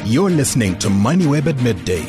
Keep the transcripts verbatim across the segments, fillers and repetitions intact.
You're listening to MoneyWeb at midday.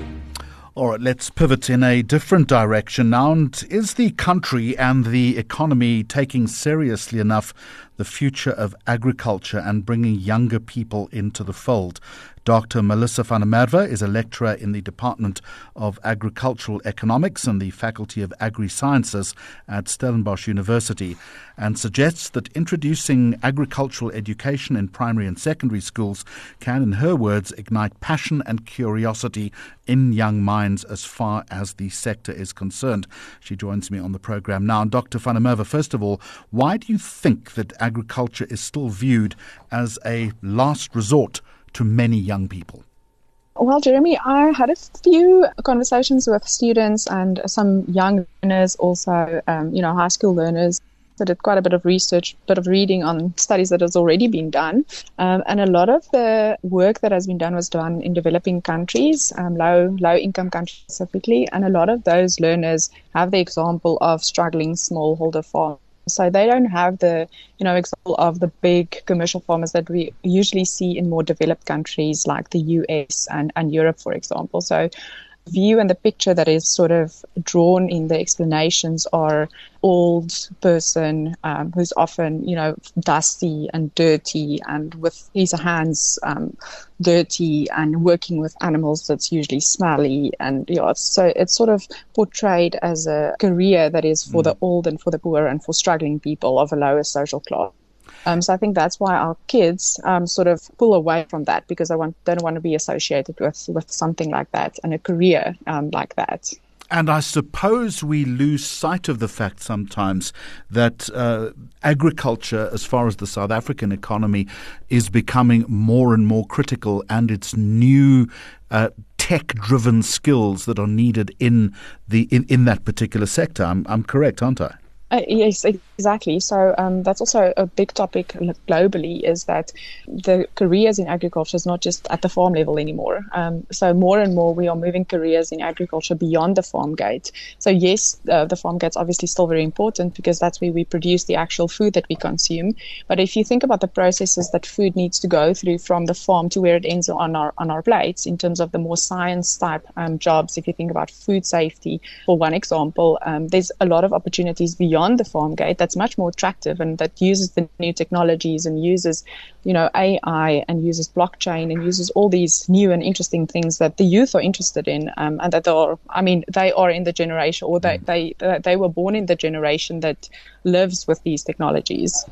All right, let's pivot in a different direction now. And is the country and the economy taking seriously enough the future of agriculture and bringing younger people into the fold? Doctor Melissa van der Merwe is a lecturer in the Department of Agricultural Economics and the Faculty of Agri-Sciences at Stellenbosch University, and suggests that introducing agricultural education in primary and secondary schools can, in her words, ignite passion and curiosity in young minds as far as the sector is concerned. She joins me on the program now. And Doctor van der Merwe, first of all, why do you think that agriculture is still viewed as a last resort to many young people? Well, Jeremy, I had a few conversations with students and some young learners, also, um, you know, high school learners. I did quite a bit of research, a bit of reading on studies that has already been done. Um, and a lot of the work that has been done was done in developing countries, um, low, low income countries specifically. And a lot of those learners have the example of struggling smallholder farmers. So they don't have the, you know, example of the big commercial farmers that we usually see in more developed countries like the U S and, and Europe, for example. So the view and the picture that is sort of drawn in the explanations are old person um, who's often, you know, dusty and dirty and with his hands um, dirty and working with animals that's usually smelly. And, you know, so it's sort of portrayed as a career that is for mm. the old and for the poor and for struggling people of a lower social class. Um, so I think that's why our kids um, sort of pull away from that, because they want, they don't want to be associated with, with something like that and a career um, like that. And I suppose we lose sight of the fact sometimes that uh, agriculture, as far as the South African economy, is becoming more and more critical, and its new uh, tech-driven skills that are needed in the in, in that particular sector. I'm, I'm correct, aren't I? Uh, yes, exactly. So um, that's also a big topic globally, is that the careers in agriculture is not just at the farm level anymore. Um, so more and more we are moving careers in agriculture beyond the farm gate. So yes, uh, the farm gate's obviously still very important because that's where we produce the actual food that we consume. But if you think about the processes that food needs to go through from the farm to where it ends on our on our plates, in terms of the more science type um, jobs, if you think about food safety, for one example, um, there's a lot of opportunities beyond on the farm gate that's much more attractive and that uses the new technologies and uses, you know, A I and uses blockchain and uses all these new and interesting things that the youth are interested in, um, and that they are, I mean, they are in the generation, or they, they, they were born in the generation that lives with these technologies.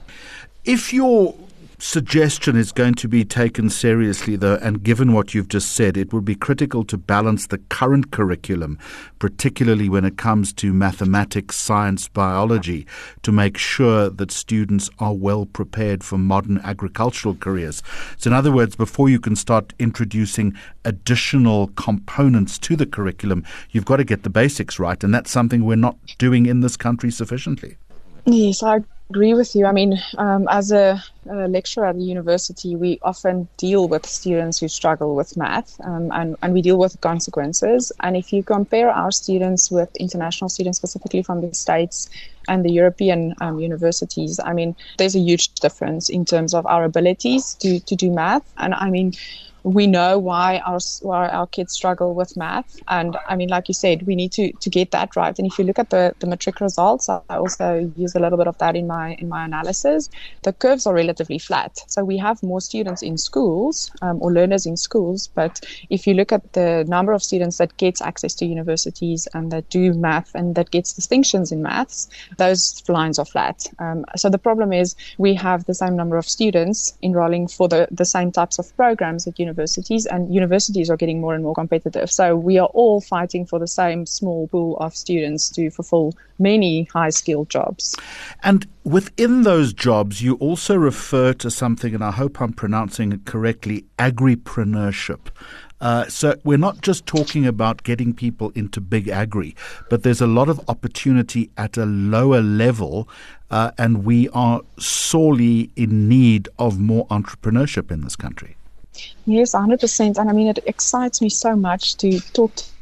If you're suggestion is going to be taken seriously, though, and given what you've just said, it would be critical to balance the current curriculum, particularly when it comes to mathematics, science, biology, to make sure that students are well prepared for modern agricultural careers. So in other words, before you can start introducing additional components to the curriculum, you've got to get the basics right, and that's something we're not doing in this country sufficiently. Yes, I agree with you. I mean, um, as a, a lecturer at the university, we often deal with students who struggle with math, um, and, and we deal with consequences. And if you compare our students with international students, specifically from the States and the European um, universities, I mean, there's a huge difference in terms of our abilities to, to do math. And I mean, we know why our why our kids struggle with math, and I mean, like you said, we need to, to get that right. And if you look at the, the matric results, I also use a little bit of that in my in my analysis. The curves are relatively flat, so we have more students in schools um, or learners in schools. But if you look at the number of students that gets access to universities and that do math and that gets distinctions in maths, those lines are flat. Um, so the problem is we have the same number of students enrolling for the, the same types of programs at universities. Universities and universities are getting more and more competitive. So we are all fighting for the same small pool of students to fulfill many high-skilled jobs. And within those jobs, you also refer to something, and I hope I'm pronouncing it correctly, agripreneurship. Uh, so we're not just talking about getting people into big agri, but there's a lot of opportunity at a lower level, uh, and we are sorely in need of more entrepreneurship in this country. Yes, one hundred percent. And I mean, it excites me so much to talk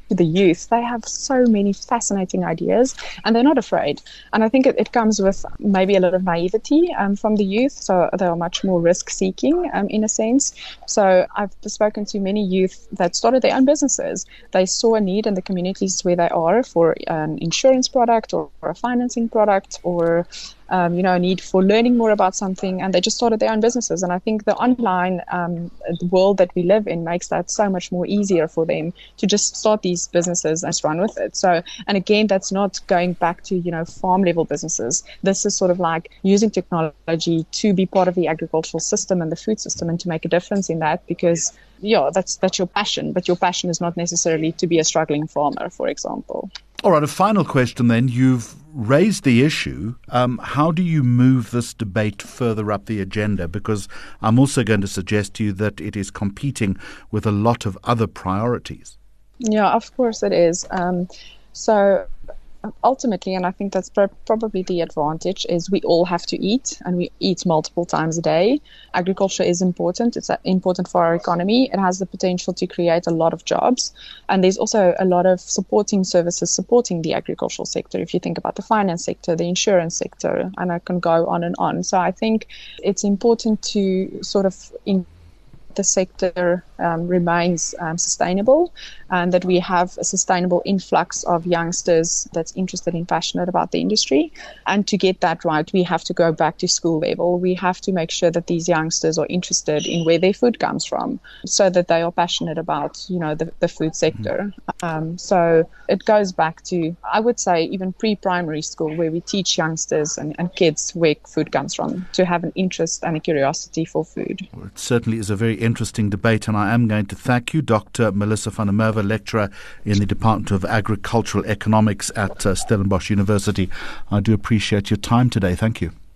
to the youth, they have so many fascinating ideas and they're not afraid. And I think it, it comes with maybe a lot of naivety um, from the youth. So they are much more risk seeking um, in a sense. So I've spoken to many youth that started their own businesses. They saw a need in the communities where they are for an insurance product or, or a financing product or Um, you know, a need for learning more about something, and they just started their own businesses. And I think the online um, world that we live in makes that so much more easier for them to just start these businesses and just run with it. So, and again, that's not going back to, you know, farm level businesses. This is sort of like using technology to be part of the agricultural system and the food system and to make a difference in that, because yeah, that's that's your passion, but your passion is not necessarily to be a struggling farmer, for example. All right, a final question then. You've raised the issue. Um, how do you move this debate further up the agenda? Because I'm also going to suggest to you that it is competing with a lot of other priorities. Yeah, of course it is. Um, so ultimately, and I think that's pr- probably the advantage, is we all have to eat, and we eat multiple times a day. Agriculture is important. It's uh, important for our economy. It has the potential to create a lot of jobs. And there's also a lot of supporting services supporting the agricultural sector. If you think about the finance sector, the insurance sector, and I can go on and on. So I think it's important to sort of in the sector um, remains um, sustainable, and that we have a sustainable influx of youngsters that's interested and passionate about the industry. And to get that right, we have to go back to school level. We have to make sure that these youngsters are interested in where their food comes from, so that they are passionate about, you know, the, the food sector. Um, so it goes back to, I would say, even pre-primary school, where we teach youngsters and, and kids where food comes from, to have an interest and a curiosity for food. Well, it certainly is a very interesting debate, and I am going to thank you, Doctor Melissa van der Merwe, lecturer in the Department of Agricultural Economics at uh, Stellenbosch University. I do appreciate your time today. Thank you.